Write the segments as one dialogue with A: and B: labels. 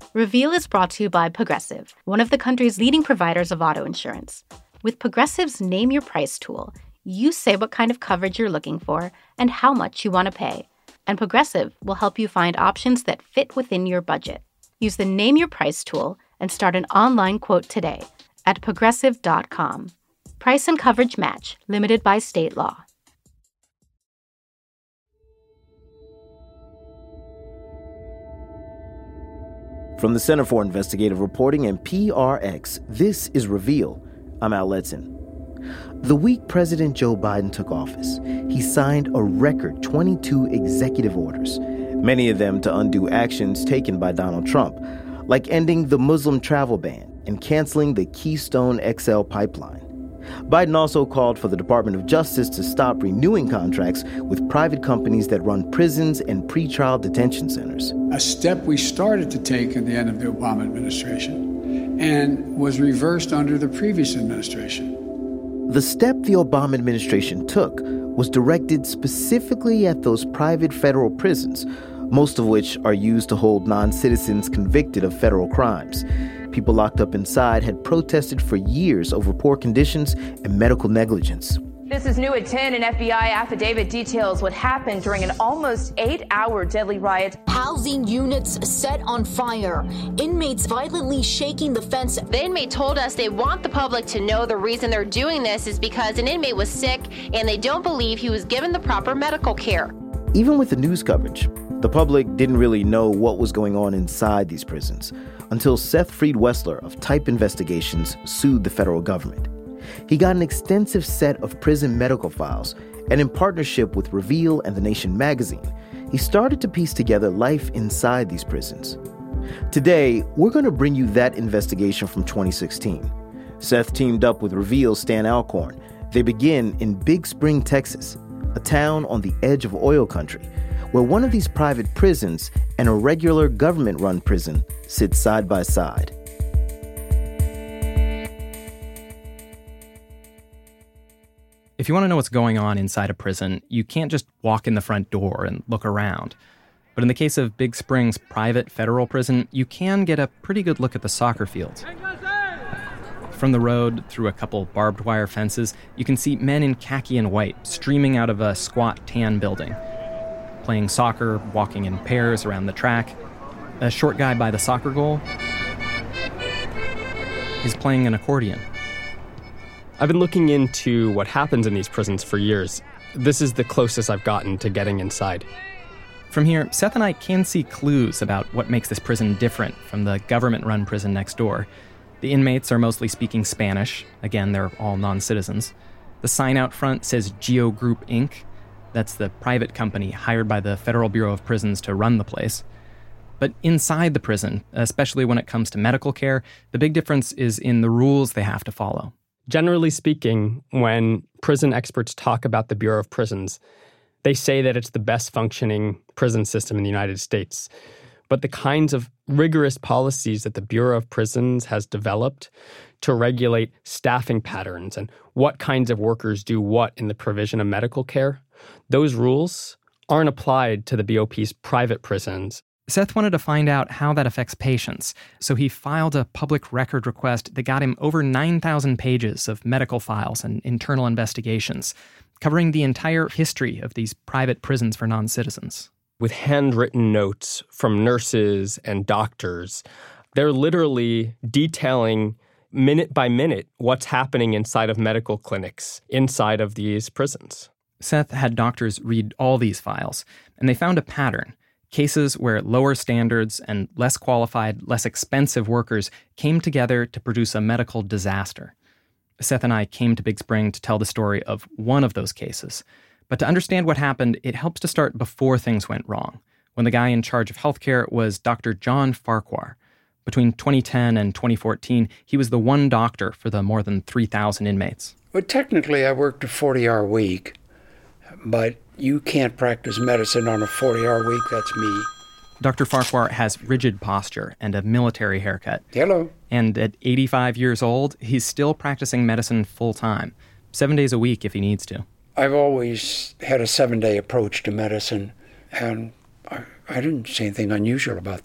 A: Reveal is brought to you by Progressive, one of the country's leading providers of auto insurance. With Progressive's Name Your Price tool, you say what kind of coverage you're looking for and how much you want to pay. And Progressive will help you find options that fit within your budget. Use the Name Your Price tool and start an online quote today at Progressive.com. Price and coverage match, limited by state law.
B: From the Center for Investigative Reporting and PRX, this is Reveal. I'm Al Letson. The week President Joe Biden took office, he signed a record 22 executive orders, many of them to undo actions taken by Donald Trump, like ending the Muslim travel ban and canceling the Keystone XL pipeline. Biden also called for the Department of Justice to stop renewing contracts with private companies that run prisons and pretrial detention centers.
C: A step we started to take at the end of the Obama administration and was reversed under the previous administration.
B: The step the Obama administration took was directed specifically at those private federal prisons, most of which are used to hold non-citizens convicted of federal crimes. People locked up inside had protested for years over poor conditions and medical negligence.
D: This is new at 10. An FBI affidavit details what happened during an almost 8-hour deadly riot.
E: Housing units set on fire. Inmates violently shaking the fence.
F: The inmate told us they want the public to know the reason they're doing this is because an inmate was sick and they don't believe he was given the proper medical care.
B: Even with the news coverage, the public didn't really know what was going on inside these prisons until Seth Freed-Wessler of Type Investigations sued the federal government. He got an extensive set of prison medical files, and in partnership with Reveal and The Nation magazine, he started to piece together life inside these prisons. Today, we're going to bring you that investigation from 2016. Seth teamed up with Reveal's Stan Alcorn. They begin in Big Spring, Texas, a town on the edge of oil country, where one of these private prisons and a regular government-run prison sit side by side.
G: If you want to know what's going on inside a prison, you can't just walk in the front door and look around. But in the case of Big Spring's private federal prison, you can get a pretty good look at the soccer fields. From the road, through a couple barbed wire fences, you can see men in khaki and white streaming out of a squat tan building, playing soccer, walking in pairs around the track. A short guy by the soccer goal is playing an accordion.
H: I've been looking into what happens in these prisons for years. This is the closest I've gotten to getting inside.
G: From here, Seth and I can see clues about what makes this prison different from the government-run prison next door. The inmates are mostly speaking Spanish. Again, they're all non-citizens. The sign out front says Geo Group, Inc. That's the private company hired by the Federal Bureau of Prisons to run the place. But inside the prison, especially when it comes to medical care, the big difference is in the rules they have to follow.
H: Generally speaking, when prison experts talk about the Bureau of Prisons, they say that it's the best functioning prison system in the United States. But the kinds of rigorous policies that the Bureau of Prisons has developed to regulate staffing patterns and what kinds of workers do what in the provision of medical care, those rules aren't applied to the BOP's private prisons.
G: Seth wanted to find out how that affects patients, so he filed a public record request that got him over 9,000 pages of medical files and internal investigations, covering the entire history of these private prisons for non-citizens.
H: With handwritten notes from nurses and doctors, they're literally detailing minute by minute what's happening inside of medical clinics, inside of these prisons.
G: Seth had doctors read all these files, and they found a pattern. Cases where lower standards and less qualified, less expensive workers came together to produce a medical disaster. Seth and I came to Big Spring to tell the story of one of those cases. But to understand what happened, it helps to start before things went wrong, when the guy in charge of healthcare was Dr. John Farquhar. Between 2010 and 2014, he was the one doctor for the more than 3,000 inmates.
I: Well, technically, I worked a 40-hour week, but you can't practice medicine on a 40-hour week. That's me.
G: Dr. Farquhar has rigid posture and a military haircut.
I: Hello.
G: And at 85 years old, he's still practicing medicine full-time, 7 days a week if he needs to.
I: I've always had a 7-day approach to medicine, and I didn't see anything unusual about that.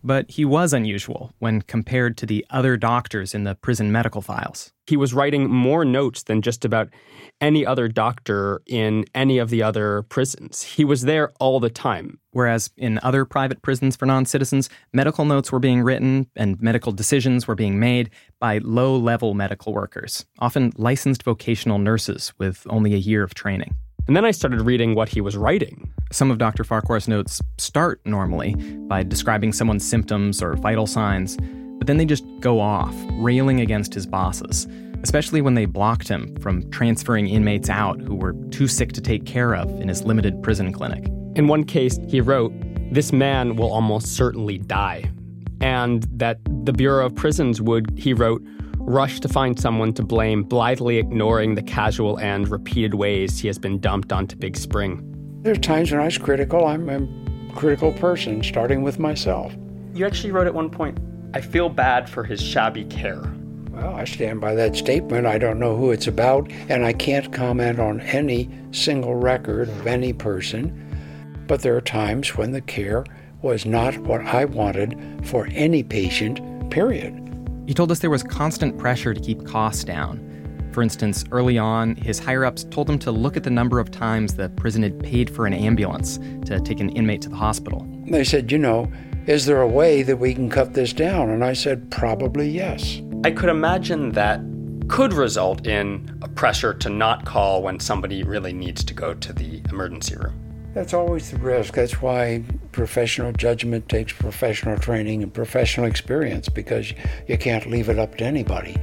G: But he was unusual when compared to the other doctors in the prison medical files.
H: He was writing more notes than just about any other doctor in any of the other prisons. He was there all the time.
G: Whereas in other private prisons for non-citizens, medical notes were being written and medical decisions were being made by low-level medical workers, often licensed vocational nurses with only a year of training.
H: And then I started reading what he was writing.
G: Some of Dr. Farquhar's notes start normally by describing someone's symptoms or vital signs, but then they just go off, railing against his bosses, especially when they blocked him from transferring inmates out who were too sick to take care of in his limited prison clinic.
H: In one case, he wrote, "This man will almost certainly die," and that the Bureau of Prisons would, he wrote, rush to find someone to blame, blithely ignoring the casual and repeated ways he has been dumped onto Big Spring.
I: There are times when I was critical. I'm a critical person, starting with myself.
H: You actually wrote at one point, "I feel bad for his shabby care."
I: Well, I stand by that statement. I don't know who it's about, and I can't comment on any single record of any person. But there are times when the care was not what I wanted for any patient, period.
G: He told us there was constant pressure to keep costs down. For instance, early on, his higher-ups told him to look at the number of times the prison had paid for an ambulance to take an inmate to the hospital.
I: They said, is there a way that we can cut this down? And I said, probably yes.
H: I could imagine that could result in a pressure to not call when somebody really needs to go to the emergency room.
I: That's always the risk. That's why professional judgment takes professional training and professional experience, because you can't leave it up to anybody.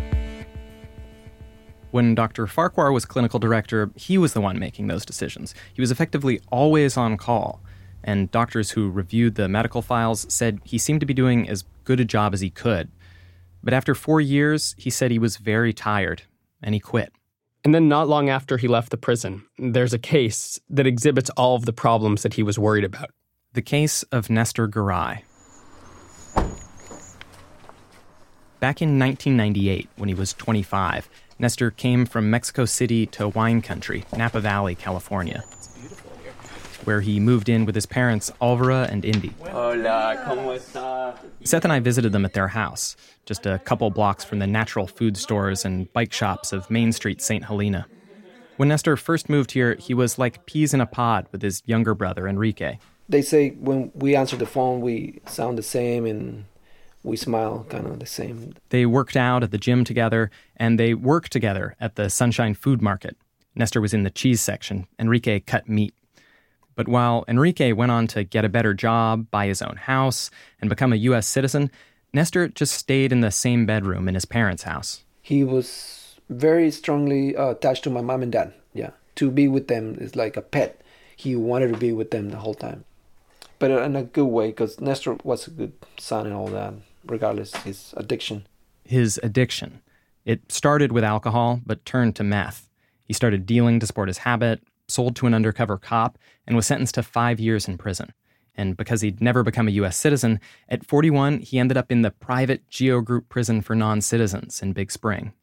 G: When Dr. Farquhar was clinical director, he was the one making those decisions. He was effectively always on call, and doctors who reviewed the medical files said he seemed to be doing as good a job as he could. But after 4 years, he said he was very tired, and he quit.
H: And then not long after he left the prison, there's a case that exhibits all of the problems that he was worried about.
G: The case of Nestor Garay. Back in 1998, when he was 25, Nestor came from Mexico City to wine country, Napa Valley, California, where he moved in with his parents, Alvara and Indy.
H: Hola, ¿cómo está?
G: Seth and I visited them at their house, just a couple blocks from the natural food stores and bike shops of Main Street, St. Helena. When Nestor first moved here, he was like peas in a pod with his younger brother, Enrique.
J: They say when we answer the phone, we sound the same and we smile kind of the same.
G: They worked out at the gym together, and they worked together at the Sunshine Food Market. Nestor was in the cheese section. Enrique cut meat. But while Enrique went on to get a better job, buy his own house, and become a U.S. citizen, Nestor just stayed in the same bedroom in his parents' house.
J: He was very strongly attached to my mom and dad. Yeah, to be with them is like a pet. He wanted to be with them the whole time. But in a good way, because Nestor was a good son and all that, regardless of his addiction.
G: His addiction. It started with alcohol, but turned to meth. He started dealing to support his habit, sold to an undercover cop, and was sentenced to 5 years in prison. And because he'd never become a U.S. citizen, at 41, he ended up in the private Geo Group prison for non-citizens in Big Spring.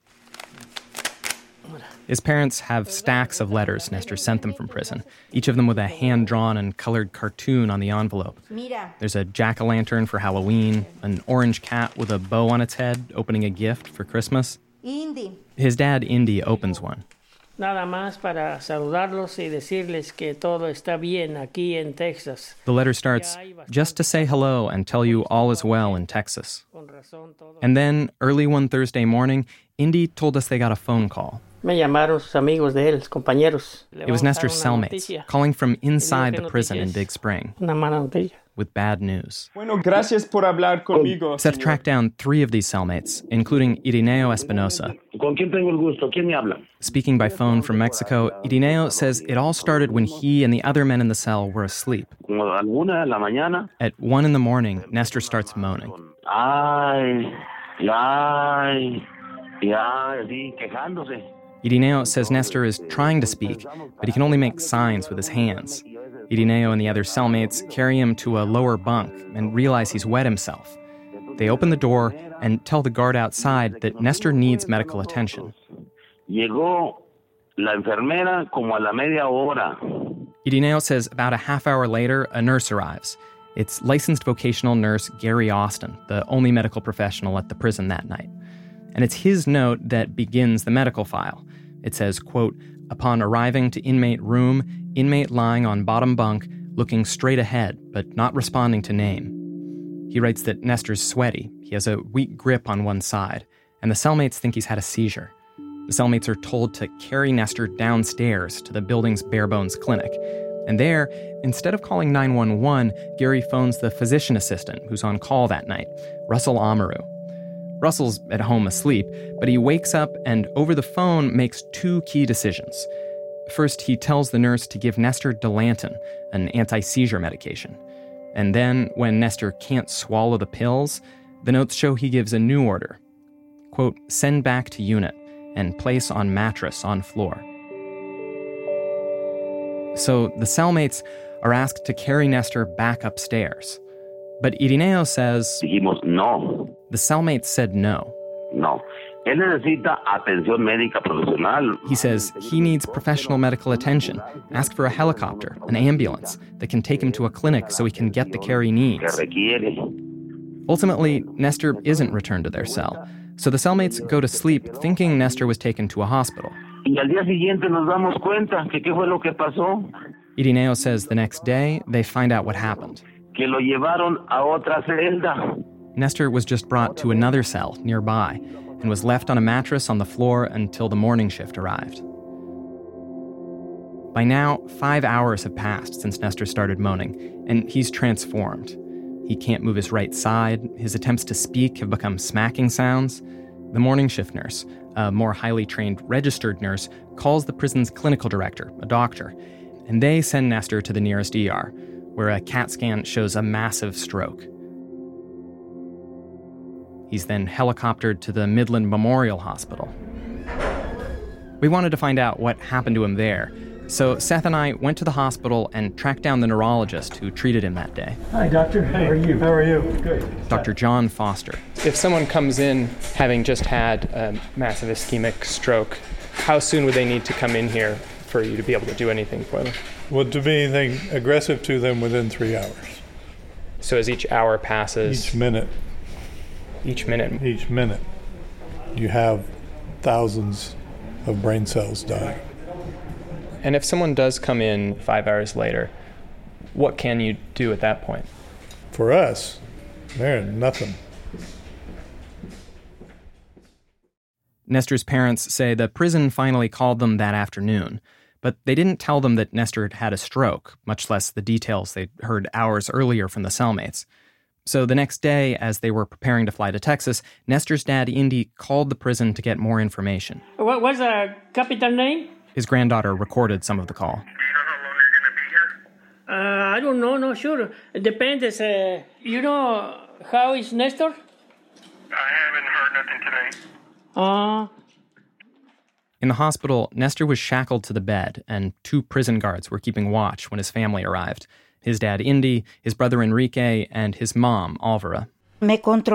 G: His parents have stacks of letters Nestor sent them from prison, each of them with a hand-drawn and colored cartoon on the envelope. There's a jack-o'-lantern for Halloween, an orange cat with a bow on its head opening a gift for Christmas. His dad, Indy, opens one.
K: Nada más para saludarlos y decirles que todo está bien aquí en Texas.
G: The letter starts, "Just to say hello and tell you all is well in Texas." And then, early one Thursday morning, Indy told us they got a phone call.
K: Me llamaron sus amigos de él, compañeros.
G: It was Nestor's cellmates, calling from inside the prison in Big Spring,
K: Una mala noticia.
G: with bad news.
L: Bueno, gracias por hablar conmigo.
G: Seth tracked down 3 of these cellmates, including Irineo Espinosa.
M: ¿Con quién tengo el gusto? ¿Quién me habla?
G: Speaking by phone from Mexico, Irineo says it all started when he and the other men in the cell were asleep.
M: Como a la 1 de la mañana.
G: At 1 in the morning, Nestor starts moaning.
M: Ay, ay, así, quejándose.
G: Irineo says Nestor is trying to speak, but he can only make signs with his hands. Irineo and the other cellmates carry him to a lower bunk and realize he's wet himself. They open the door and tell the guard outside that Nestor needs medical attention.
M: Llegó la enfermera como a la media hora.
G: Irineo says about a half hour later, a nurse arrives, It's licensed vocational nurse Gary Austin, the only medical professional at the prison that night. And it's his note that begins the medical file. It says, quote, "Upon arriving to inmate room, inmate lying on bottom bunk, looking straight ahead, but not responding to name." He writes that Nestor's sweaty, he has a weak grip on one side, and the cellmates think he's had a seizure. The cellmates are told to carry Nestor downstairs to the building's bare-bones clinic. And there, instead of calling 911, Gary phones the physician assistant who's on call that night, Russell Amaru. Russell's at home asleep, but he wakes up and over the phone makes two key decisions. First, he tells the nurse to give Nestor Dilantin, an anti-seizure medication. And then, when Nestor can't swallow the pills, the notes show he gives a new order. Quote, "Send back to unit and place on mattress on floor." So the cellmates are asked to carry Nestor back upstairs. But Irineo says...
M: Dijimos no.
G: The cellmates said no.
M: No. Él necesita atención médica profesional.
G: He says he needs professional medical attention. Ask for a helicopter, an ambulance, that can take him to a clinic so he can get the care he needs. Ultimately, Nestor isn't returned to their cell. So the cellmates go to sleep thinking Nestor was taken to a hospital.
M: Y al día siguiente nos damos cuenta que qué fue lo que pasó.
G: Irineo says the next day, they find out what happened.
M: Que lo llevaron a otra celda.
G: Nestor was just brought to another cell nearby and was left on a mattress on the floor until the morning shift arrived. By now, 5 hours have passed since Nestor started moaning, and he's transformed. He can't move his right side. His attempts to speak have become smacking sounds. The morning shift nurse, a more highly trained registered nurse, calls the prison's clinical director, a doctor, and they send Nestor to the nearest ER, where a CAT scan shows a massive stroke. He's then helicoptered to the Midland Memorial Hospital. We wanted to find out what happened to him there, so Seth and I went to the hospital and tracked down the neurologist who treated him that day.
N: Hi, doctor. How are you? How are you? Good.
G: Dr. John Foster.
H: If someone comes in having just had a massive ischemic stroke, how soon would they need to come in here for you to be able to do anything for them?
O: Well, to be anything aggressive to them within 3 hours.
H: So as each hour passes...
O: Each minute.
H: Each minute?
O: Each minute. You have thousands of brain cells dying.
H: And if someone does come in 5 hours later, what can you do at that point?
O: For us, there's nothing.
G: Nestor's parents say the prison finally called them that afternoon, but they didn't tell them that Nestor had had a stroke, much less the details they'd heard hours earlier from the cellmates. So the next day, as they were preparing to fly to Texas, Nestor's dad, Indy, called the prison to get more information.
K: What's the capital name?
G: His granddaughter recorded some of the call.
K: I don't know, not sure. It depends. You know, how is Nestor?
P: I haven't heard nothing today.
G: In the hospital, Nestor was shackled to the bed, and 2 prison guards were keeping watch when his family arrived. His dad, Indy, his brother, Enrique, and his mom, Alvara.
Q: When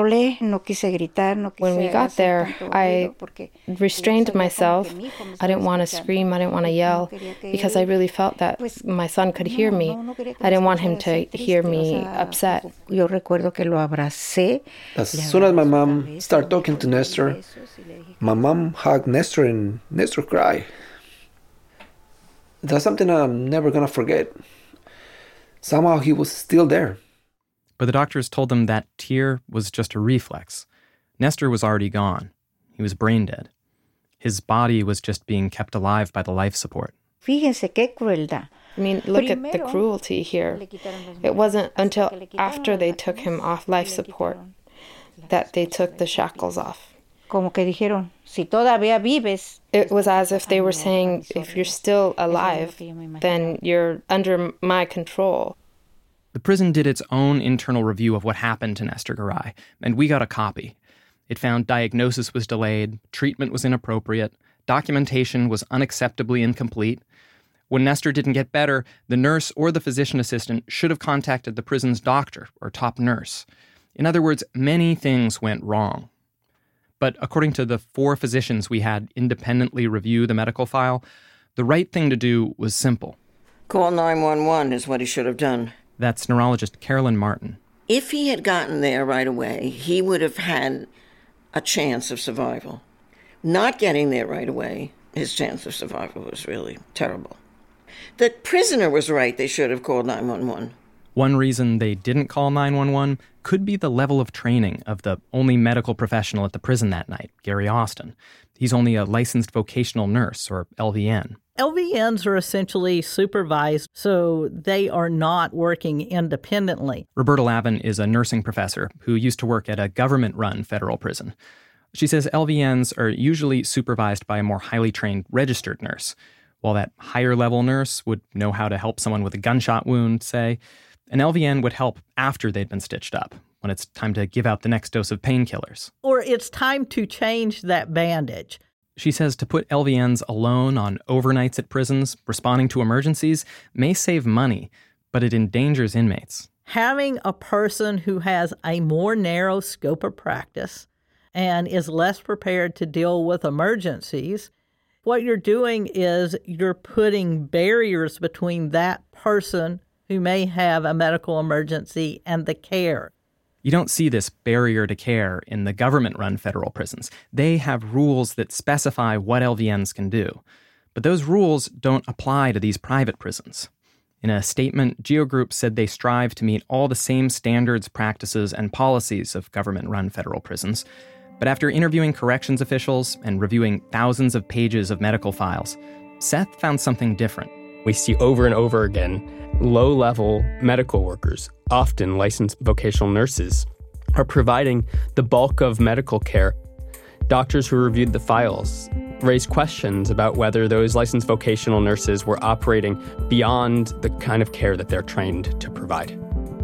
Q: we got there, I restrained myself. I didn't want to scream, I didn't want to yell, because I really felt that my son could hear me. I didn't want him to hear me upset.
J: As soon as my mom started talking to Nestor, my mom hugged Nestor and Nestor cried. That's something I'm never going to forget. Somehow he was still there.
G: But the doctors told them that tear was just a reflex. Nestor was already gone. He was brain dead. His body was just being kept alive by the life support.
Q: I mean, look at the cruelty here. It wasn't until after they took him off life support that they took the shackles off. It was as if they were saying, if you're still alive, then you're under my control.
G: The prison did its own internal review of what happened to Nestor Garay, and we got a copy. It found diagnosis was delayed, treatment was inappropriate, documentation was unacceptably incomplete. When Nestor didn't get better, the nurse or the physician assistant should have contacted the prison's doctor or top nurse. In other words, many things went wrong. But according to the 4 physicians we had independently review the medical file, the right thing to do was simple.
R: Call 911 is what he should have done.
G: That's neurologist Carolyn Martin.
R: If he had gotten there right away, he would have had a chance of survival. Not getting there right away, his chance of survival was really terrible. The prisoner was right. They should have called 911.
G: One reason they didn't call 911 could be the level of training of the only medical professional at the prison that night, Gary Austin. He's only a licensed vocational nurse, or LVN.
S: LVNs are essentially supervised, so they are not working independently.
G: Roberta Lavin is a nursing professor who used to work at a government-run federal prison. She says LVNs are usually supervised by a more highly trained registered nurse. While that higher-level nurse would know how to help someone with a gunshot wound, say, an LVN would help after they'd been stitched up, when it's time to give out the next dose of painkillers.
S: Or it's time to change that bandage.
G: She says to put LVNs alone on overnights at prisons, responding to emergencies, may save money, but it endangers inmates.
S: Having a person who has a more narrow scope of practice and is less prepared to deal with emergencies, what you're doing is you're putting barriers between that person who may have a medical emergency and the care.
G: You don't see this barrier to care in the government-run federal prisons. They have rules that specify what LVNs can do. But those rules don't apply to these private prisons. In a statement, GEO Group said they strive to meet all the same standards, practices, and policies of government-run federal prisons. But after interviewing corrections officials and reviewing thousands of pages of medical files, Seth found something different.
H: We see over and over again, low-level medical workers, often licensed vocational nurses, are providing the bulk of medical care. Doctors who reviewed the files raised questions about whether those licensed vocational nurses were operating beyond the kind of care that they're trained to provide.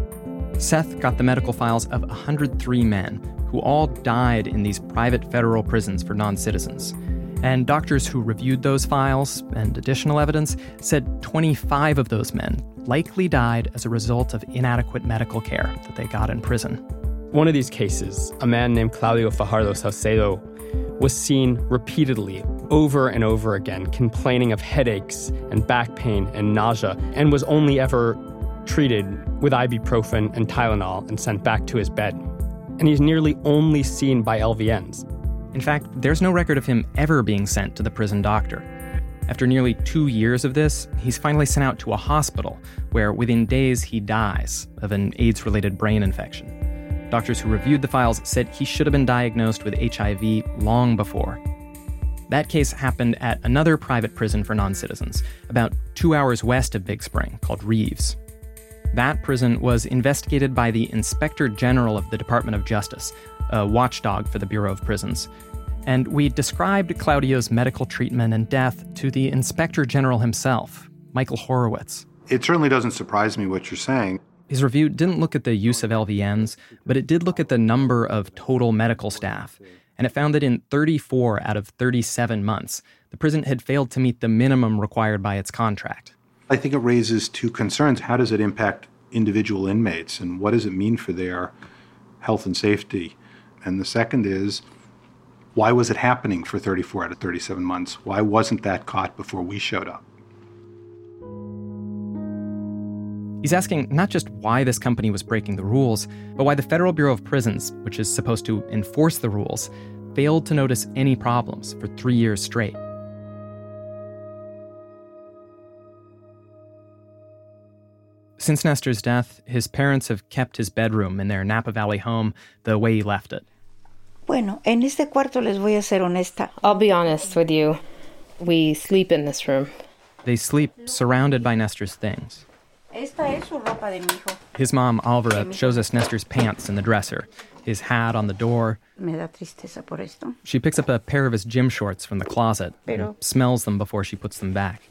G: Seth got the medical files of 103 men who all died in these private federal prisons for non-citizens. And doctors who reviewed those files and additional evidence said 25 of those men likely died as a result of inadequate medical care that they got in prison.
H: One of these cases, a man named Claudio Fajardo Salcedo, was seen repeatedly, over and over again, complaining of headaches and back pain and nausea, and was only ever treated with ibuprofen and Tylenol and sent back to his bed. And he's nearly only seen by LVNs.
G: In fact, there's no record of him ever being sent to the prison doctor. After nearly 2 years of this, he's finally sent out to a hospital where within days he dies of an AIDS-related brain infection. Doctors who reviewed the files said he should have been diagnosed with HIV long before. That case happened at another private prison for non-citizens, about 2 hours west of Big Spring, called Reeves. That prison was investigated by the Inspector General of the Department of Justice, a watchdog for the Bureau of Prisons. And we described Claudio's medical treatment and death to the Inspector General himself, Michael Horowitz.
T: It certainly doesn't surprise me what you're saying.
G: His review didn't look at the use of LVNs, but it did look at the number of total medical staff. And it found that in 34 out of 37 months, the prison had failed to meet the minimum required by its contract.
T: I think it raises two concerns. How does it impact individual inmates, and what does it mean for their health and safety? And the second is, why was it happening for 34 out of 37 months? Why wasn't that caught before we showed up?
G: He's asking not just why this company was breaking the rules, but why the Federal Bureau of Prisons, which is supposed to enforce the rules, failed to notice any problems for 3 years straight. Since Nestor's death, his parents have kept his bedroom in their Napa Valley home the way he left it.
U: Bueno, en este cuarto les voy a ser honesta.
Q: I'll be honest with you. We sleep in this room.
G: They sleep surrounded by Nestor's things.
U: Esta es su ropa de mi hijo.
G: His mom, Alvara, shows us Nestor's pants in the dresser, his hat on the door.
U: Me da tristeza por esto.
G: She picks up a pair of his gym shorts from the closet and smells them before she puts them back.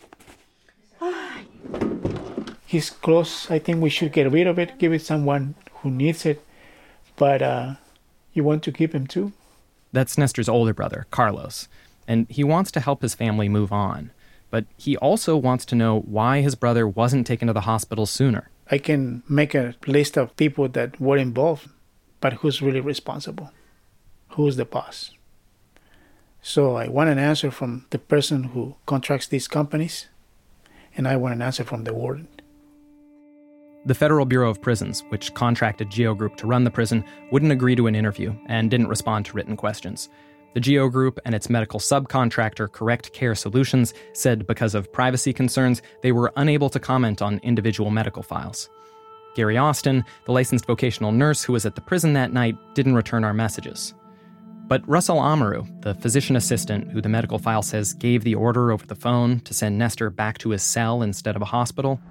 N: His clothes, I think we should get rid of it, give it someone who needs it. But you want to keep him too?
G: That's Nestor's older brother, Carlos. And he wants to help his family move on. But he also wants to know why his brother wasn't taken to the hospital sooner.
N: I can make a list of people that were involved, but who's really responsible? Who's the boss? So I want an answer from the person who contracts these companies, and I want an answer from the warden.
G: The Federal Bureau of Prisons, which contracted GEO Group to run the prison, wouldn't agree to an interview and didn't respond to written questions. The GEO Group and its medical subcontractor, Correct Care Solutions, said because of privacy concerns, they were unable to comment on individual medical files. Gary Austin, the licensed vocational nurse who was at the prison that night, didn't return our messages. But Russell Amaru, the physician assistant who the medical file says gave the order over the phone to send Nestor back to his cell instead of a hospital.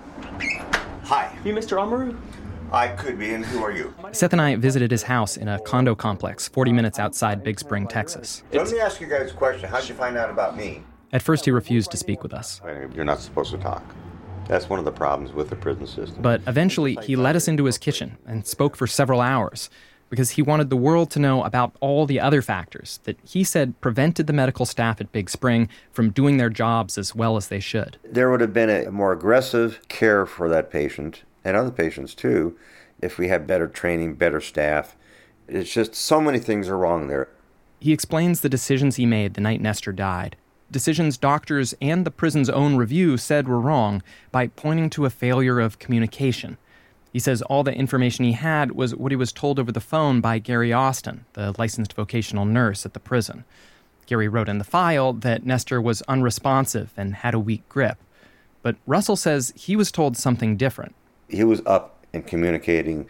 A: Hi.
K: You Mr. Amaru?
A: I could be, and who are you?
G: Seth and I visited his house in a condo complex 40 minutes outside Big Spring, Texas.
A: Let me ask you guys a question. How'd you find out about me?
G: At first, he refused to speak with us.
A: You're not supposed to talk. That's one of the problems with the prison system.
G: But eventually, he led us into his kitchen and spoke for several hours because he wanted the world to know about all the other factors that he said prevented the medical staff at Big Spring from doing their jobs as well as they should.
A: There would have been a more aggressive care for that patient, and other patients too, if we had better training, better staff. It's just so many things are wrong there.
G: He explains the decisions he made the night Nestor died, decisions doctors and the prison's own review said were wrong, by pointing to a failure of communication. He says all the information he had was what he was told over the phone by Gary Austin, the licensed vocational nurse at the prison. Gary wrote in the file that Nestor was unresponsive and had a weak grip. But Russell says he was told something different.
A: He was up and communicating.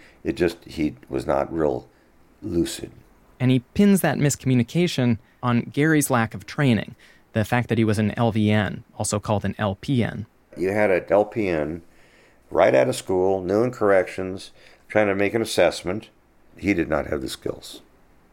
A: He was not real lucid.
G: And he pins that miscommunication on Gary's lack of training, the fact that he was an LVN, also called an LPN.
A: You had an LPN right out of school, new in corrections, trying to make an assessment. He did not have the skills.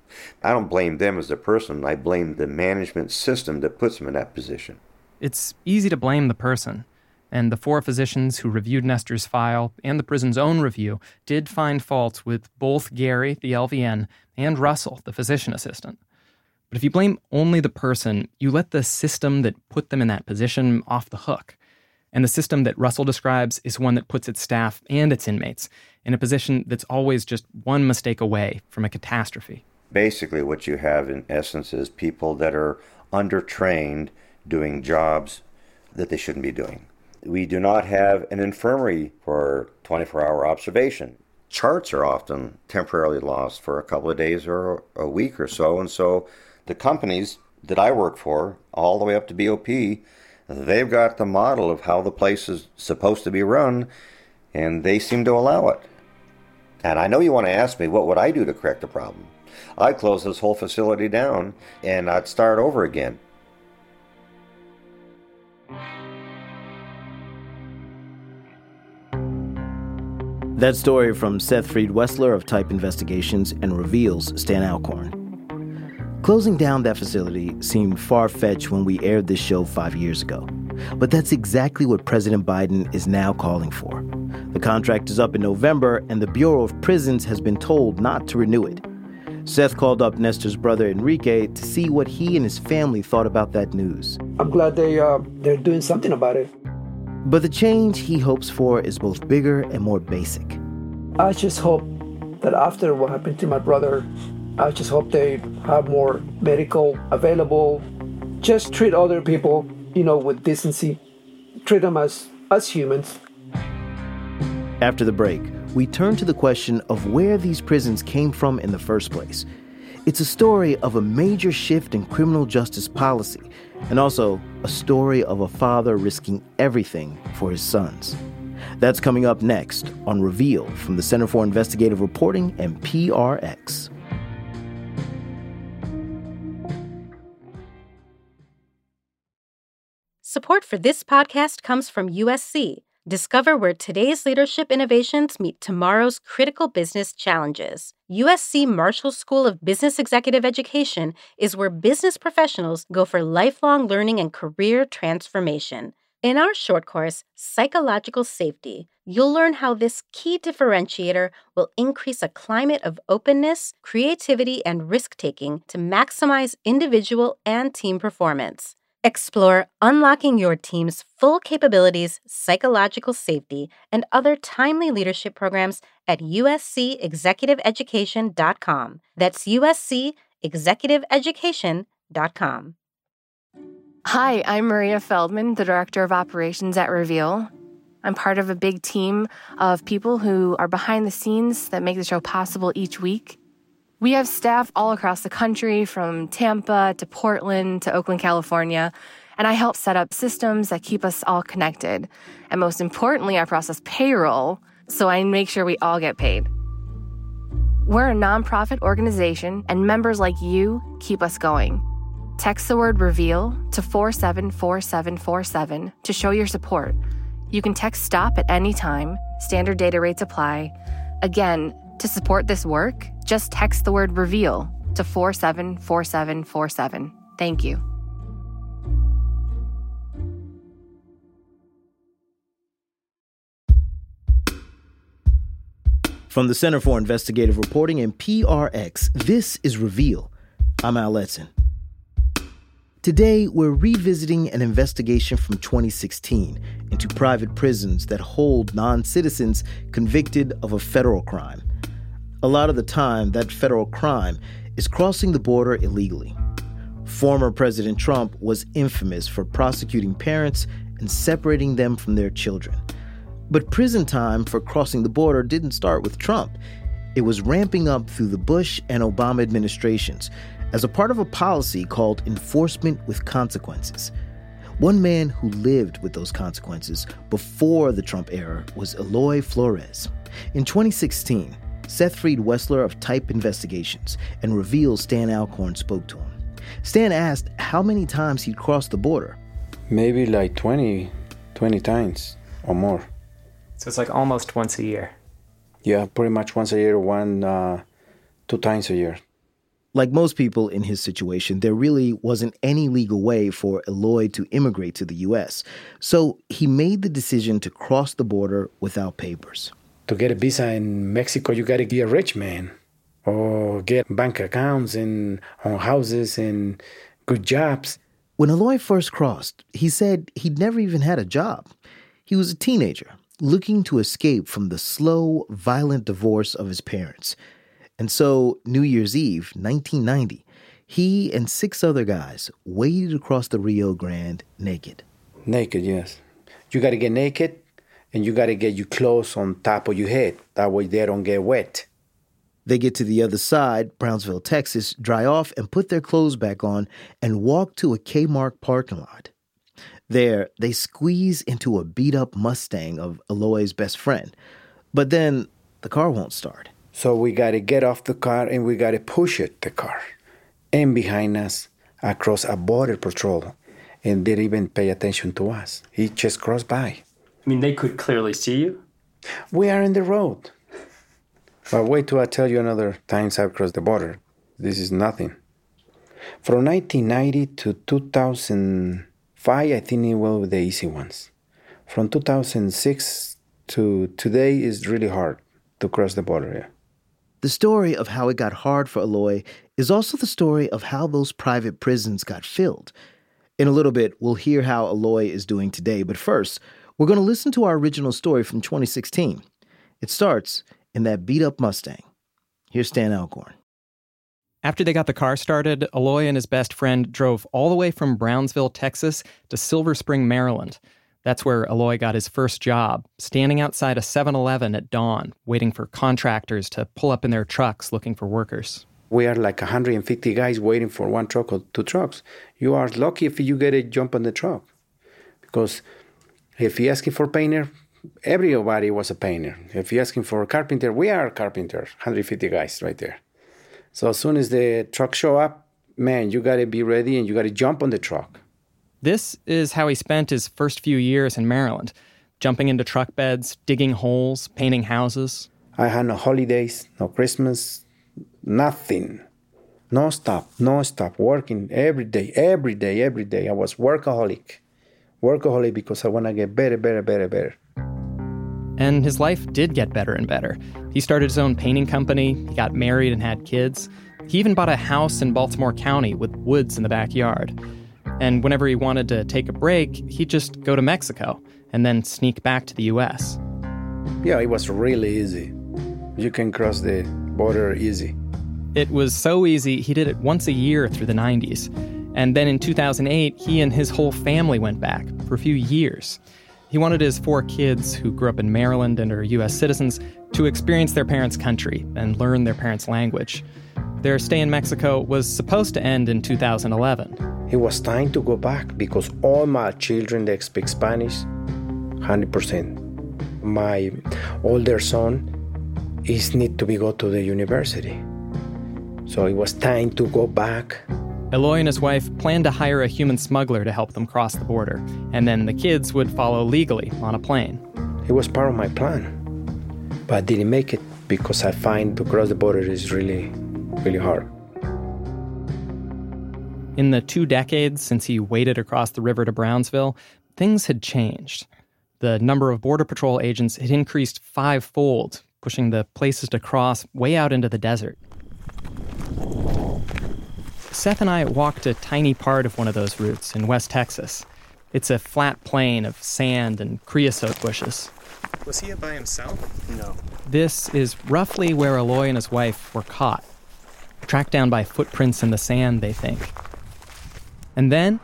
A: I don't blame them as a person. I blame the management system that puts them in that position.
G: It's easy to blame the person. And the 4 physicians who reviewed Nestor's file and the prison's own review did find fault with both Gary, the LVN, and Russell, the physician assistant. But if you blame only the person, you let the system that put them in that position off the hook. And the system that Russell describes is one that puts its staff and its inmates in a position that's always just one mistake away from a catastrophe.
A: Basically, what you have in essence is people that are undertrained doing jobs that they shouldn't be doing. We do not have an infirmary for 24-hour observation. Charts are often temporarily lost for a couple of days or a week or so, and so the companies that I work for, all the way up to BOP, they've got the model of how the place is supposed to be run, and they seem to allow it. And I know you want to ask me, what would I do to correct the problem? I'd close this whole facility down, and I'd start over again.
B: That story from Seth Freed Wessler of Type Investigations and Reveal's Stan Alcorn. Closing down that facility seemed far-fetched when we aired this show 5 years ago. But that's exactly what President Biden is now calling for. The contract is up in November, and the Bureau of Prisons has been told not to renew it. Seth called up Nestor's brother Enrique to see what he and his family thought about that news.
J: I'm glad they're doing something about it.
B: But the change he hopes for is both bigger and more basic.
J: I just hope that after what happened to my brother, I just hope they have more medical available. Just treat other people, with decency. Treat them as humans.
B: After the break, we turn to the question of where these prisons came from in the first place. It's a story of a major shift in criminal justice policy, and also a story of a father risking everything for his sons. That's coming up next on Reveal from the Center for Investigative Reporting and PRX.
V: Support for this podcast comes from USC. Discover where today's leadership innovations meet tomorrow's critical business challenges. USC Marshall School of Business Executive Education is where business professionals go for lifelong learning and career transformation. In our short course, Psychological Safety, you'll learn how this key differentiator will increase a climate of openness, creativity, and risk-taking to maximize individual and team performance. Explore unlocking your team's full capabilities, psychological safety, and other timely leadership programs at uscexecutiveeducation.com. That's uscexecutiveeducation.com.
W: Hi, I'm Maria Feldman, the Director of Operations at Reveal.
C: I'm part of a big team of people who are behind the scenes that make the show possible each week. We have staff all across the country, from Tampa to Portland to Oakland, California, and I help set up systems that keep us all connected. And most importantly, I process payroll, so I make sure we all get paid. We're a nonprofit organization, and members like you keep us going. Text the word REVEAL to 474747 to show your support. You can text STOP at any time. Standard data rates apply. Again, to support this work, just text the word REVEAL to 474747. Thank you.
B: From the Center for Investigative Reporting and PRX, this is Reveal. I'm Al Letson. Today, we're revisiting an investigation from 2016 into private prisons that hold non-citizens convicted of a federal crime. A lot of the time, that federal crime is crossing the border illegally. Former President Trump was infamous for prosecuting parents and separating them from their children. But prison time for crossing the border didn't start with Trump. It was ramping up through the Bush and Obama administrations as a part of a policy called enforcement with consequences. One man who lived with those consequences before the Trump era was Eloy Flores. In 2016, Seth Freed Wessler of Type Investigations and Reveal's Stan Alcorn spoke to him. Stan asked how many times he'd crossed the border.
D: Maybe like 20 times or more.
W: So it's like almost once a year.
D: Yeah, pretty much once a year, 2 times a year.
B: Like most people in his situation, there really wasn't any legal way for Eloy to immigrate to the U.S. So he made the decision to cross the border without papers.
D: To get a visa in Mexico, you got to be a rich man or get bank accounts and own houses and good jobs.
B: When Eloy first crossed, he said he'd never even had a job. He was a teenager looking to escape from the slow, violent divorce of his parents. And so, New Year's Eve, 1990, he and 6 other guys waded across the Rio Grande naked.
D: Naked, yes. You got to get naked, and you got to get your clothes on top of your head. That way they don't get wet.
B: They get to the other side, Brownsville, Texas, dry off and put their clothes back on and walk to a Kmart parking lot. There, they squeeze into a beat-up Mustang of Eloy's best friend. But then the car won't start.
D: So we got to get off the car and we got to push the car. And behind us, across a border patrol. And they didn't even pay attention to us. He just crossed by.
W: I mean, they could clearly see you?
D: We are in the road. But wait till I tell you another times I've crossed the border. This is nothing. From 1990 to 2005, I think it was the easy ones. From 2006 to today is really hard to cross the border, yeah.
B: The story of how it got hard for Eloy is also the story of how those private prisons got filled. In a little bit, we'll hear how Eloy is doing today. But first, we're going to listen to our original story from 2016. It starts in that beat-up Mustang. Here's Stan Alcorn.
G: After they got the car started, Eloy and his best friend drove all the way from Brownsville, Texas, to Silver Spring, Maryland. That's where Eloy got his first job, standing outside a 7-Eleven at dawn, waiting for contractors to pull up in their trucks looking for workers.
D: We are like 150 guys waiting for 1 truck or 2 trucks. You are lucky if you get a jump on the truck. Because if you're asking for a painter, everybody was a painter. If you're asking for a carpenter, we are carpenters, 150 guys right there. So as soon as the truck show up, man, you got to be ready and you got to jump on the truck.
G: This is how he spent his first few years in Maryland, jumping into truck beds, digging holes, painting houses.
D: I had no holidays, no Christmas, nothing. No stop, working every day. I was workaholic because I want to get better.
G: And his life did get better and better. He started his own painting company, he got married and had kids. He even bought a house in Baltimore County with woods in the backyard. And whenever he wanted to take a break, he'd just go to Mexico and then sneak back to the U.S.
D: Yeah, it was really easy. You can cross the border easy.
G: It was so easy, he did it once a year through the 90s. And then in 2008, he and his whole family went back for a few years. He wanted his 4 kids who grew up in Maryland and are U.S. citizens to experience their parents' country and learn their parents' language. Their stay in Mexico was supposed to end in 2011.
D: It was time to go back because all my children, they speak Spanish 100%. My older son need to go to the university. So it was time to go back.
G: Eloy and his wife planned to hire a human smuggler to help them cross the border, and then the kids would follow legally on a plane.
D: It was part of my plan, but I didn't make it because I find to cross the border is really, really hard.
G: In the 2 decades since he waded across the river to Brownsville, things had changed. The number of Border Patrol agents had increased 5-fold, pushing the places to cross way out into the desert. Seth and I walked a tiny part of one of those routes in West Texas. It's a flat plain of sand and creosote bushes.
B: Was he by himself?
W: No.
G: This is roughly where Eloy and his wife were caught. Tracked down by footprints in the sand, they think. And then...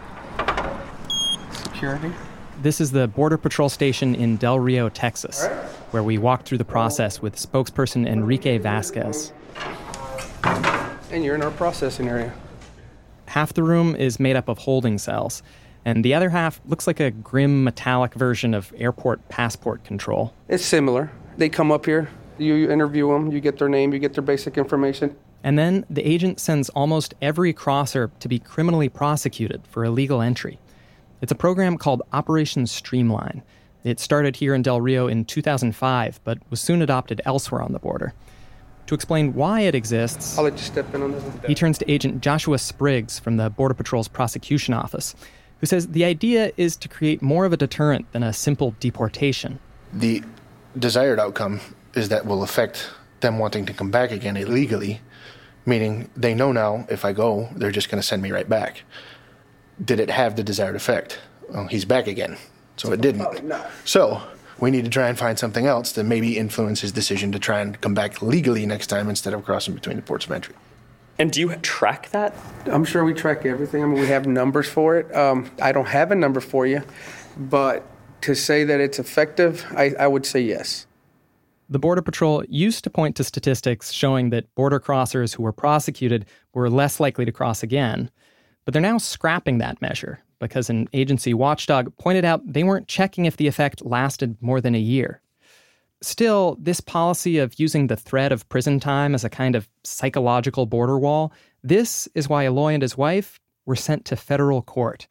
W: Security?
G: This is the Border Patrol station in Del Rio, Texas, where we walked through the process with spokesperson Enrique Vasquez.
E: And you're in our processing area.
G: Half the room is made up of holding cells, and the other half looks like a grim metallic version of airport passport control.
E: It's similar. They come up here, you interview them, you get their name, you get their basic information.
G: And then the agent sends almost every crosser to be criminally prosecuted for illegal entry. It's a program called Operation Streamline. It started here in Del Rio in 2005, but was soon adopted elsewhere on the border. To explain why it exists,
E: I'll let you step in on this one.
G: He turns to Agent Joshua Spriggs from the Border Patrol's prosecution office, who says the idea is to create more of a deterrent than a simple deportation.
F: The desired outcome is that will affect them wanting to come back again illegally, meaning they know now if I go, they're just going to send me right back. Did it have the desired effect? Well, he's back again, so it didn't. So we need to try and find something else that maybe influence his decision to try and come back legally next time instead of crossing between the ports of entry.
W: And do you track that?
E: I'm sure we track everything. I mean, we have numbers for it. I don't have a number for you, but to say that it's effective, I would say yes.
G: The Border Patrol used to point to statistics showing that border crossers who were prosecuted were less likely to cross again, but they're now scrapping that measure because an agency watchdog pointed out they weren't checking if the effect lasted more than a year. Still, this policy of using the threat of prison time as a kind of psychological border wall, this is why Eloy and his wife were sent to federal court.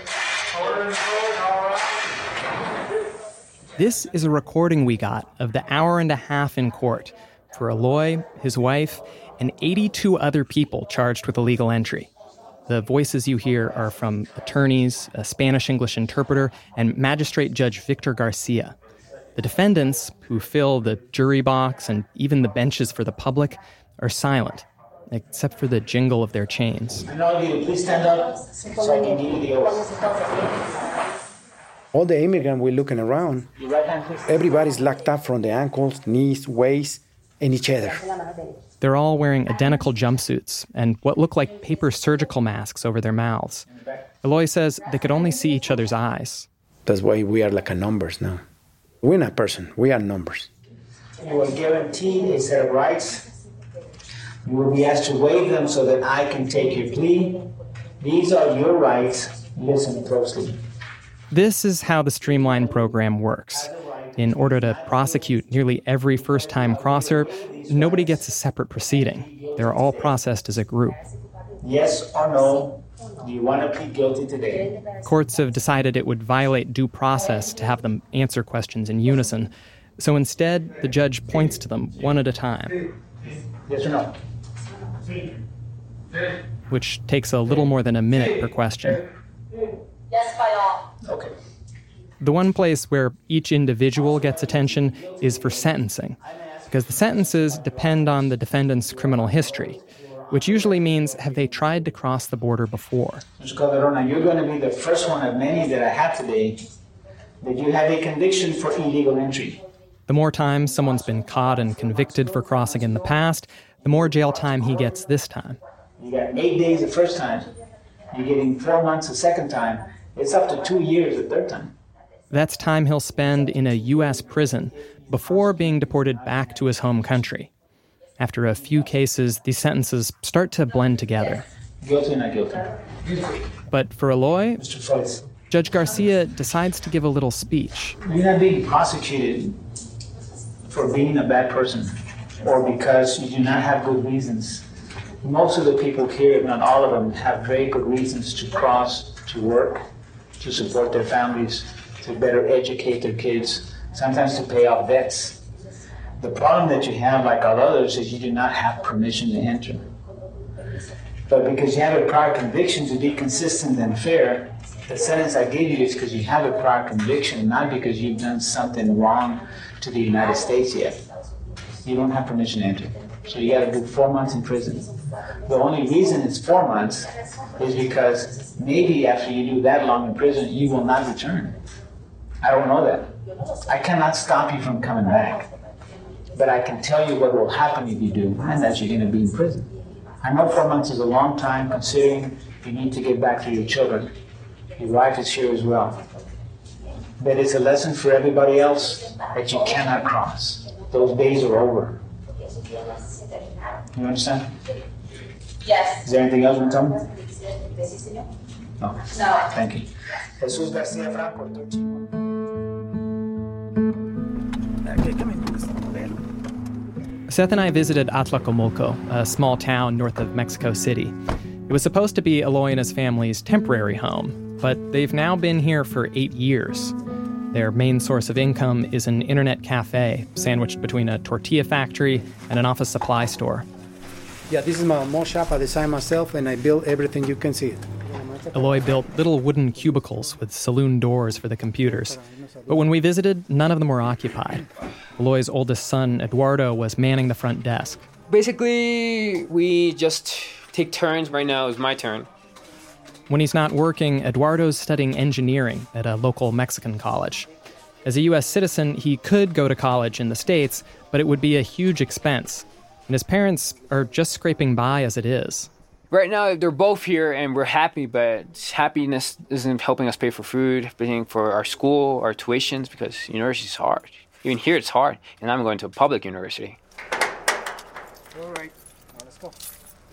G: This is a recording we got of the hour and a half in court for Eloy, his wife, and 82 other people charged with illegal entry. The voices you hear are from attorneys, a Spanish-English interpreter, and Magistrate Judge Victor Garcia. The defendants, who fill the jury box and even the benches for the public, are silent, except for the jingle of their chains.
I: And all of you, please stand up so I can give you the oath.
D: All the immigrants we're looking around, everybody's locked up from the ankles, knees, waist, and each other.
G: They're all wearing identical jumpsuits and what look like paper surgical masks over their mouths. Eloy says they could only see each other's eyes.
D: That's why we are like a numbers now. We're not person, we are numbers.
I: You are guaranteed a set of rights. You will be asked to waive them so that I can take your plea. These are your rights. Listen closely.
G: This is how the Streamline program works. In order to prosecute nearly every first-time crosser, nobody gets a separate proceeding. They're all processed as a group.
I: Yes or no, do you want to plead guilty today?
G: Courts have decided it would violate due process to have them answer questions in unison. So instead, the judge points to them one at a time.
I: Yes or no?
G: Which takes a little more than a minute per question.
I: Yes by all. Okay.
G: The one place where each individual gets attention is for sentencing, because the sentences depend on the defendant's criminal history, which usually means have they tried to cross the border before.
I: Mr. Calderona, you're going to be the first one of many that I have today that you have a conviction for illegal entry.
G: The more times someone's been caught and convicted for crossing in the past, the more jail time he gets this time.
I: You got 8 days the first time. You're getting 4 months the second time. It's up to 2 years the third time.
G: That's time he'll spend in a U.S. prison before being deported back to his home country. After a few cases, these sentences start to blend together.
I: Guilty or not guilty?
G: But for Eloy, Judge Garcia decides to give a little speech.
I: You're not being prosecuted for being a bad person or because you do not have good reasons. Most of the people here, if not all of them, have very good reasons to cross, to work, to support their families, to better educate their kids, sometimes to pay off debts. The problem that you have, like all others, is you do not have permission to enter. But because you have a prior conviction, to be consistent and fair, the sentence I gave you is because you have a prior conviction, not because you've done something wrong to the United States yet. You don't have permission to enter. So you got to do 4 months in prison. The only reason it's 4 months is because maybe after you do that long in prison, you will not return. I don't know that. I cannot stop you from coming back. But I can tell you what will happen if you do, and that you're going to be in prison. I know 4 months is a long time, considering you need to get back to your children. Your wife is here as well. But it's a lesson for everybody else that you cannot cross. Those days are over. You understand?
U: Yes.
I: Is there anything else you want to tell me? No. No. Thank you. Jesus Garcia Franco,
G: Seth and I visited Atlacomulco, a small town north of Mexico City. It was supposed to be Eloy and his family's temporary home, but they've now been here for 8 years. Their main source of income is an internet cafe sandwiched between a tortilla factory and an office supply store.
D: Yeah, this is my mall shop. I designed myself, and I built everything you can see.
G: Eloy built little wooden cubicles with saloon doors for the computers. But when we visited, none of them were occupied. Eloy's oldest son, Eduardo, was manning the front desk.
L: Basically, we just take turns. Right now is my turn.
G: When he's not working, Eduardo's studying engineering at a local Mexican college. As a U.S. citizen, he could go to college in the States, but it would be a huge expense. And his parents are just scraping by as it is.
L: Right now, they're both here, and we're happy, but happiness isn't helping us pay for food, paying for our school, our tuitions, because university is hard. Even here, it's hard, and I'm going to a public university.
D: All right, now let's go.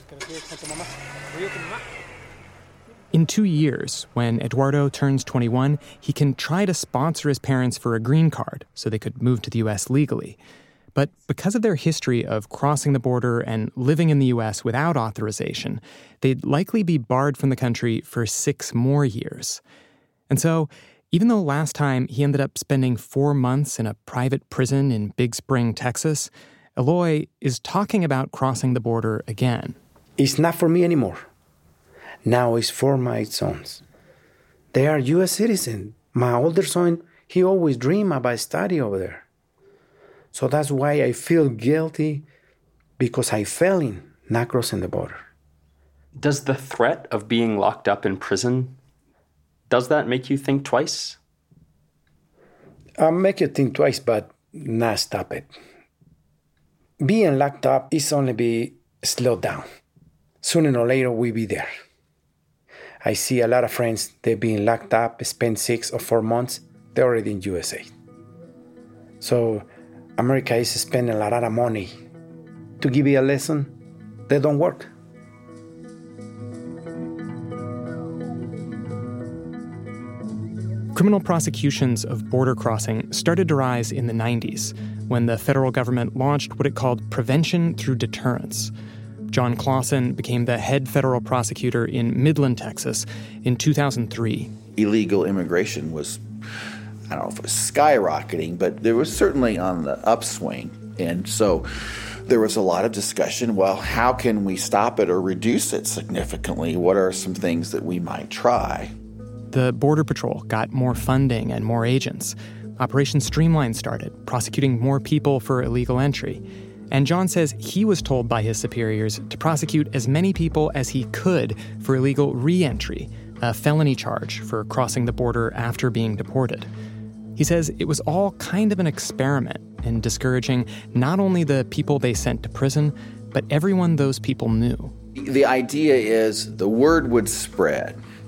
G: In 2 years, when Eduardo turns 21, he can try to sponsor his parents for a green card so they could move to the U.S. legally. But because of their history of crossing the border and living in the U.S. without authorization, they'd likely be barred from the country for 6 more years. And so, even though last time he ended up spending 4 months in a private prison in Big Spring, Texas, Eloy is talking about crossing the border again.
D: It's not for me anymore. Now it's for my sons. They are U.S. citizens. My older son, he always dreamed about study over there. So that's why I feel guilty, because I fell in not crossing the border.
W: Does the threat of being locked up in prison, does that make you think twice?
D: I'll make you think twice, but not stop it. Being locked up is only be slowed down. Sooner or later, we'll be there. I see a lot of friends, they've been locked up, spent 6 or 4 months, they're already in USA. So America is spending a lot of money to give you a lesson that don't work.
G: Criminal prosecutions of border crossing started to rise in the 90s when the federal government launched what it called prevention through deterrence. John Clausen became the head federal prosecutor in Midland, Texas in 2003.
M: Illegal immigration was, I don't know if it was skyrocketing, but there was certainly on the upswing. And so there was a lot of discussion, well, how can we stop it or reduce it significantly? What are some things that we might try?
G: The Border Patrol got more funding and more agents. Operation Streamline started, prosecuting more people for illegal entry. And John says he was told by his superiors to prosecute as many people as he could for illegal re-entry, a felony charge for crossing the border after being deported. He says it was all kind of an experiment in discouraging not only the people they sent to prison, but everyone those people knew.
M: The idea is the word would spread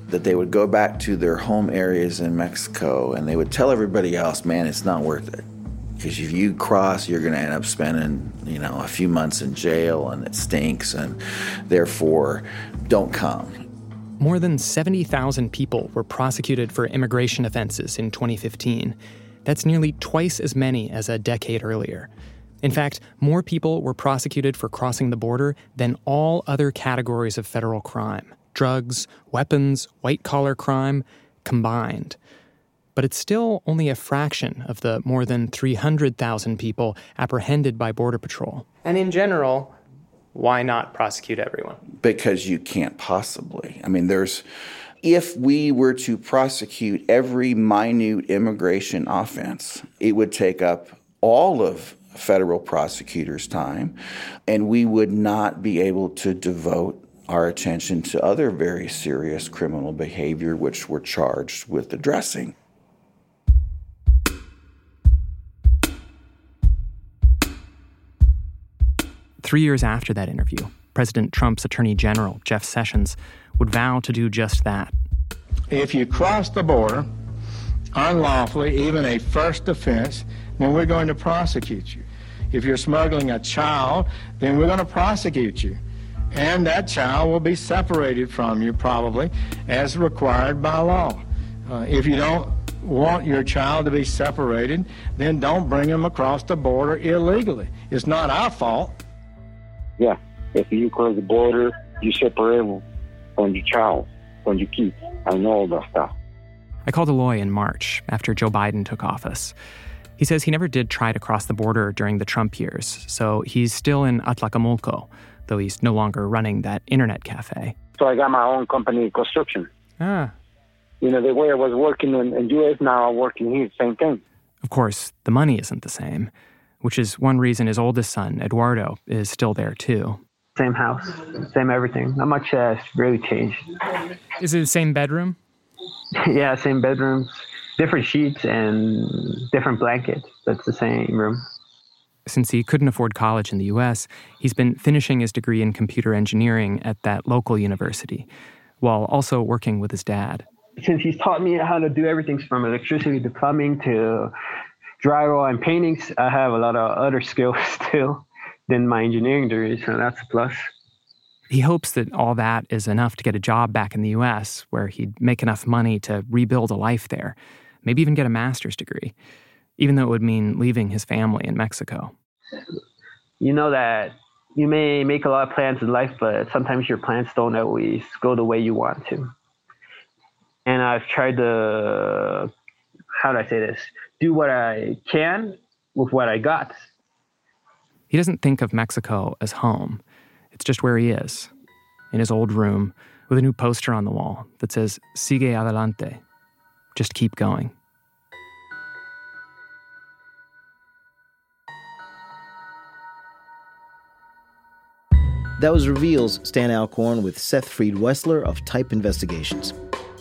M: that they would go back to their home areas in Mexico and they would tell everybody else, man, it's not worth it. Because if you cross, you're going to end up spending, a few months in jail and it stinks, and therefore don't come.
G: More than 70,000 people were prosecuted for immigration offenses in 2015. That's nearly twice as many as a decade earlier. In fact, more people were prosecuted for crossing the border than all other categories of federal crime: drugs, weapons, white-collar crime combined. But it's still only a fraction of the more than 300,000 people apprehended by Border Patrol. And in general, why not prosecute everyone?
M: Because you can't possibly. If we were to prosecute every minute immigration offense, it would take up all of federal prosecutors' time, and we would not be able to devote our attention to other very serious criminal behavior which we're charged with addressing.
G: 3 years after that interview, President Trump's Attorney General, Jeff Sessions, would vow to do just that.
O: If you cross the border unlawfully, even a first offense, then we're going to prosecute you. If you're smuggling a child, then we're going to prosecute you. And that child will be separated from you, probably, as required by law. If you don't want your child to be separated, then don't bring him across the border illegally. It's not our fault.
P: Yeah, if you cross the border, you separate from your child, from your kids. I know all that stuff.
G: I called Eloy in March, after Joe Biden took office. He says he never did try to cross the border during the Trump years, so he's still in Atlacamulco, though he's no longer running that internet cafe.
P: So I got my own company, construction.
G: Ah.
P: The way I was working in U.S., now I'm working here, same thing.
G: Of course, the money isn't the same, which is one reason his oldest son, Eduardo, is still there too.
R: Same house, same everything. Not much has really changed.
G: Is it the same bedroom?
R: Yeah, same bedrooms, different sheets and different blankets. That's the same room.
G: Since he couldn't afford college in the U.S., he's been finishing his degree in computer engineering at that local university, while also working with his dad.
R: Since he's taught me how to do everything from electricity to plumbing to drywall and paintings, I have a lot of other skills still than my engineering degree, so that's a plus.
G: He hopes that all that is enough to get a job back in the U.S., where he'd make enough money to rebuild a life there, maybe even get a master's degree, even though it would mean leaving his family in Mexico.
R: You know that you may make a lot of plans in life, but sometimes your plans don't always go the way you want to. And I've tried to, do what I can with what I got.
G: He doesn't think of Mexico as home. It's just where he is, in his old room, with a new poster on the wall that says, Sigue adelante, just keep going.
B: That was Reveal's Stan Alcorn with Seth Freed-Wessler of Type Investigations.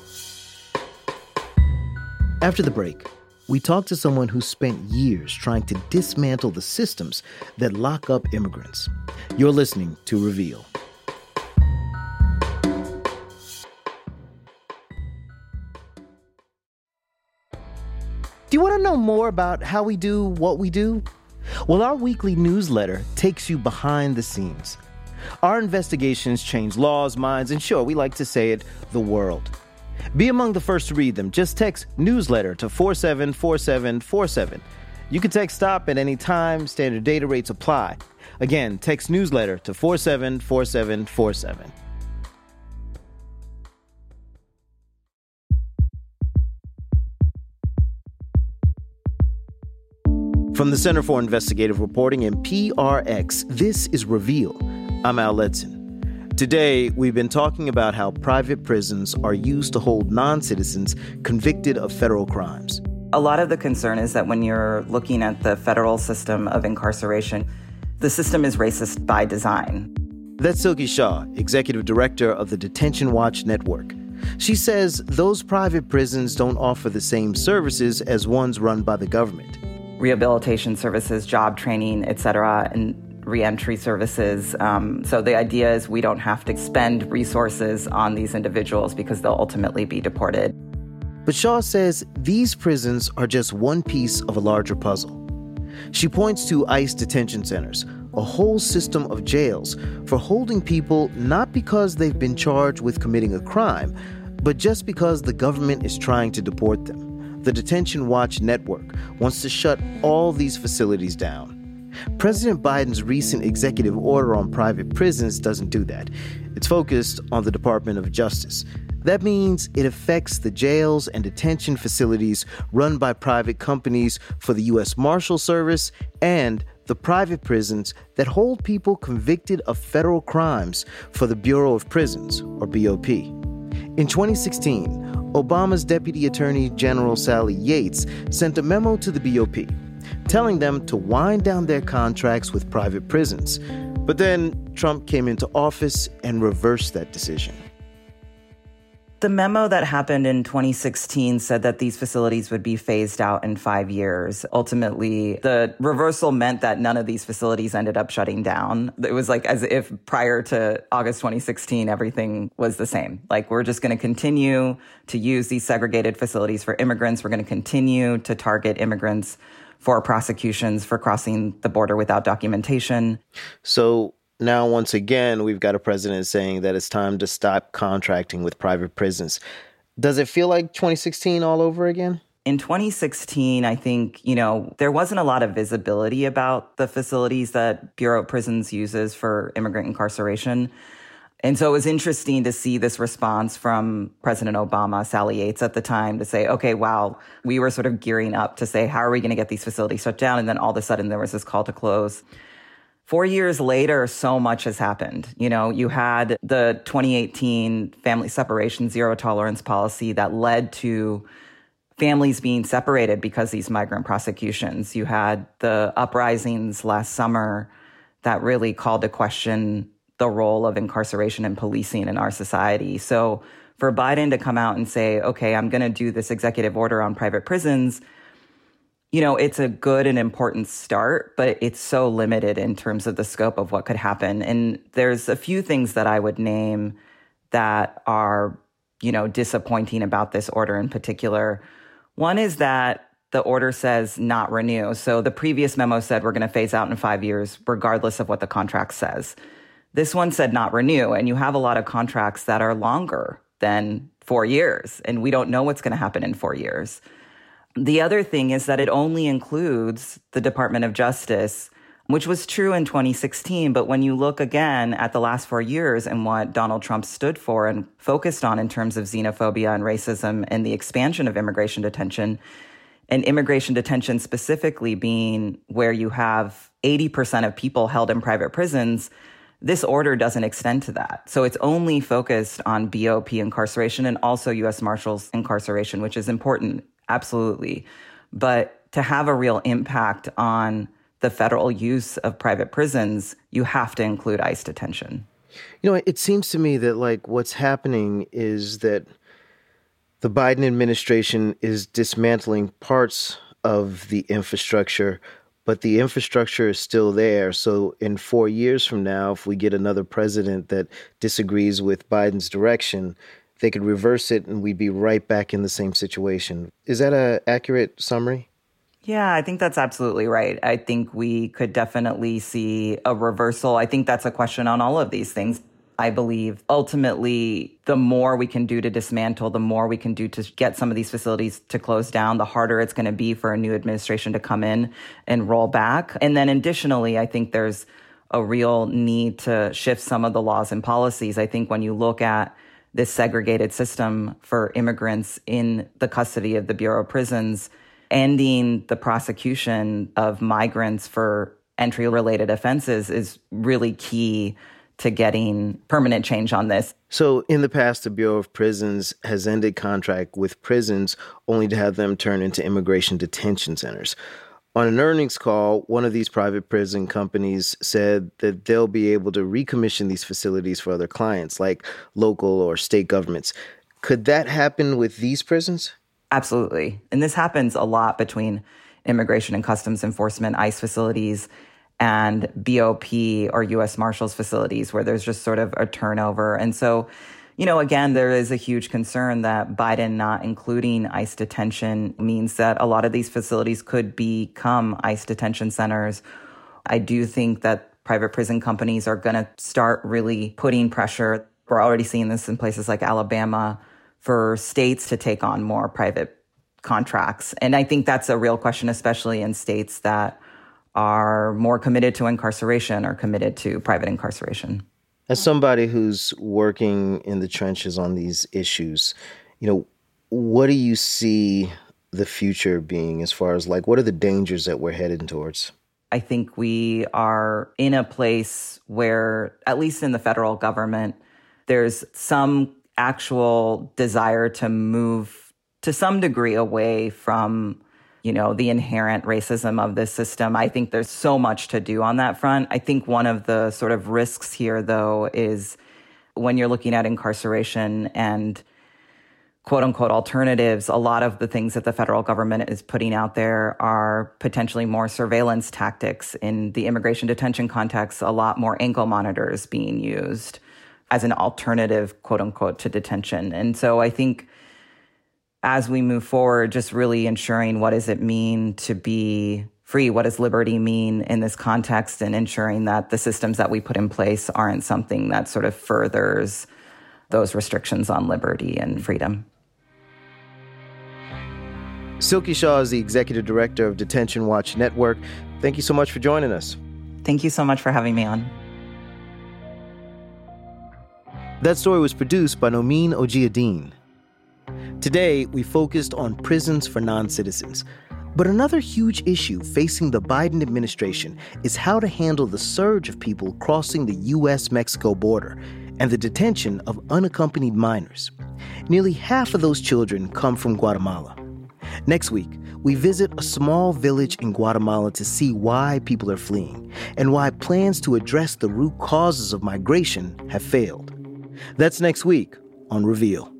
B: After the break, we talked to someone who spent years trying to dismantle the systems that lock up immigrants. You're listening to Reveal. Do you want to know more about how we do what we do? Well, our weekly newsletter takes you behind the scenes. Our investigations change laws, minds, and sure, we like to say it, the world. Be among the first to read them. Just text newsletter to 474747. You can text stop at any time. Standard data rates apply. Again, text newsletter to 474747. From the Center for Investigative Reporting and PRX, this is Reveal. I'm Al Letson. Today, we've been talking about how private prisons are used to hold non-citizens convicted of federal crimes.
X: A lot of the concern is that when you're looking at the federal system of incarceration, the system is racist by design.
B: That's Silky Shaw, executive director of the Detention Watch Network. She says those private prisons don't offer the same services as ones run by the government.
X: Rehabilitation services, job training, etc., and reentry services. So the idea is we don't have to spend resources on these individuals because they'll ultimately be deported.
B: But Shaw says these prisons are just one piece of a larger puzzle. She points to ICE detention centers, a whole system of jails for holding people not because they've been charged with committing a crime, but just because the government is trying to deport them. The Detention Watch Network wants to shut all these facilities down. President Biden's recent executive order on private prisons doesn't do that. It's focused on the Department of Justice. That means it affects the jails and detention facilities run by private companies for the U.S. Marshal Service and the private prisons that hold people convicted of federal crimes for the Bureau of Prisons, or BOP. In 2016, Obama's Deputy Attorney General Sally Yates sent a memo to the BOP telling them to wind down their contracts with private prisons. But then Trump came into office and reversed that decision.
X: The memo that happened in 2016 said that these facilities would be phased out in 5 years. Ultimately, the reversal meant that none of these facilities ended up shutting down. It was like as if prior to August 2016, everything was the same. Like, we're just going to continue to use these segregated facilities for immigrants. We're going to continue to target immigrants for prosecutions for crossing the border without documentation.
B: So now, once again, we've got a president saying that it's time to stop contracting with private prisons. Does it feel like 2016 all over again?
X: In 2016, I think, there wasn't a lot of visibility about the facilities that Bureau of Prisons uses for immigrant incarceration. And so it was interesting to see this response from President Obama, Sally Yates at the time, to say, okay, wow, we were sort of gearing up to say, how are we going to get these facilities shut down? And then all of a sudden there was this call to close. 4 years later, so much has happened. You had the 2018 family separation zero tolerance policy that led to families being separated because of these migrant prosecutions. You had the uprisings last summer that really called to question the role of incarceration and policing in our society. So for Biden to come out and say, okay, I'm going to do this executive order on private prisons, it's a good and important start, but it's so limited in terms of the scope of what could happen. And there's a few things that I would name that are, disappointing about this order in particular. One is that the order says not renew. So the previous memo said we're going to phase out in 5 years, regardless of what the contract says. This one said not renew, and you have a lot of contracts that are longer than 4 years, and we don't know what's going to happen in 4 years. The other thing is that it only includes the Department of Justice, which was true in 2016. But when you look again at the last 4 years and what Donald Trump stood for and focused on in terms of xenophobia and racism and the expansion of immigration detention, and immigration detention specifically being where you have 80% of people held in private prisons, this order doesn't extend to that. So it's only focused on BOP incarceration and also U.S. Marshals incarceration, which is important. Absolutely. But to have a real impact on the federal use of private prisons, you have to include ICE detention.
B: It seems to me that what's happening is that the Biden administration is dismantling parts of the infrastructure, but the infrastructure is still there. So in 4 years from now, if we get another president that disagrees with Biden's direction, they could reverse it and we'd be right back in the same situation. Is that an accurate summary?
X: Yeah, I think that's absolutely right. I think we could definitely see a reversal. I think that's a question on all of these things. I believe ultimately the more we can do to dismantle, the more we can do to get some of these facilities to close down, the harder it's going to be for a new administration to come in and roll back. And then additionally, I think there's a real need to shift some of the laws and policies. I think when you look at this segregated system for immigrants in the custody of the Bureau of Prisons, ending the prosecution of migrants for entry-related offenses is really key to getting permanent change on this.
B: So in the past, the Bureau of Prisons has ended contract with prisons only to have them turn into immigration detention centers. On an earnings call, one of these private prison companies said that they'll be able to recommission these facilities for other clients, like local or state governments. Could that happen with these prisons?
X: Absolutely. And this happens a lot between Immigration and Customs Enforcement, ICE facilities, and BOP or U.S. Marshals facilities where there's just sort of a turnover. And so, again, there is a huge concern that Biden not including ICE detention means that a lot of these facilities could become ICE detention centers. I do think that private prison companies are going to start really putting pressure. We're already seeing this in places like Alabama for states to take on more private contracts. And I think that's a real question, especially in states that are more committed to incarceration or committed to private incarceration.
B: As somebody who's working in the trenches on these issues, what do you see the future being as far as what are the dangers that we're heading towards?
X: I think we are in a place where, at least in the federal government, there's some actual desire to move to some degree away from the inherent racism of this system. I think there's so much to do on that front. I think one of the sort of risks here, though, is when you're looking at incarceration and quote-unquote alternatives, a lot of the things that the federal government is putting out there are potentially more surveillance tactics. In the immigration detention context, a lot more ankle monitors being used as an alternative, quote-unquote, to detention. And so I think as we move forward, just really ensuring what does it mean to be free? What does liberty mean in this context? And ensuring that the systems that we put in place aren't something that sort of furthers those restrictions on liberty and freedom.
B: Silky Shaw is the executive director of Detention Watch Network. Thank you so much for joining us.
X: Thank you so much for having me on.
B: That story was produced by Nomin Ojihedin. Today, we focused on prisons for non-citizens. But another huge issue facing the Biden administration is how to handle the surge of people crossing the U.S.-Mexico border and the detention of unaccompanied minors. Nearly half of those children come from Guatemala. Next week, we visit a small village in Guatemala to see why people are fleeing and why plans to address the root causes of migration have failed. That's next week on Reveal.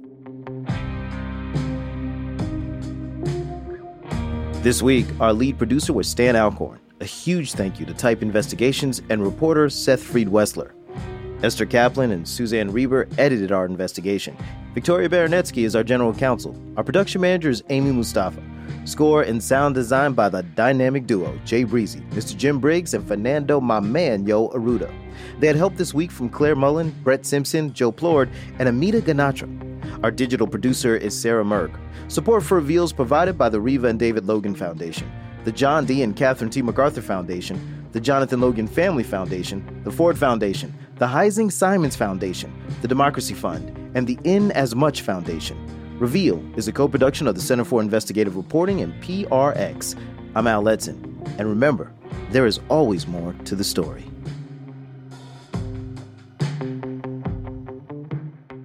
B: This week, our lead producer was Stan Alcorn. A huge thank you to Type Investigations and reporter Seth Freed-Wessler. Esther Kaplan and Suzanne Reber edited our investigation. Victoria Baranetsky is our general counsel. Our production manager is Amy Mustafa. Score and sound design by the dynamic duo, Jay Breezy, Mr. Jim Briggs, and Fernando "My Man" Yo Arruda. They had help this week from Claire Mullen, Brett Simpson, Joe Plord, and Amita Ganatra. Our digital producer is Sarah Merck. Support for Reveal is provided by the Reva and David Logan Foundation, the John D. and Catherine T. MacArthur Foundation, the Jonathan Logan Family Foundation, the Ford Foundation, the Heising Simons Foundation, the Democracy Fund, and the In As Much Foundation. Reveal is a co-production of the Center for Investigative Reporting and PRX. I'm Al Letson. And remember, there is always more to the story.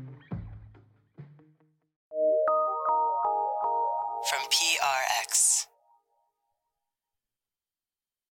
H: From PRX.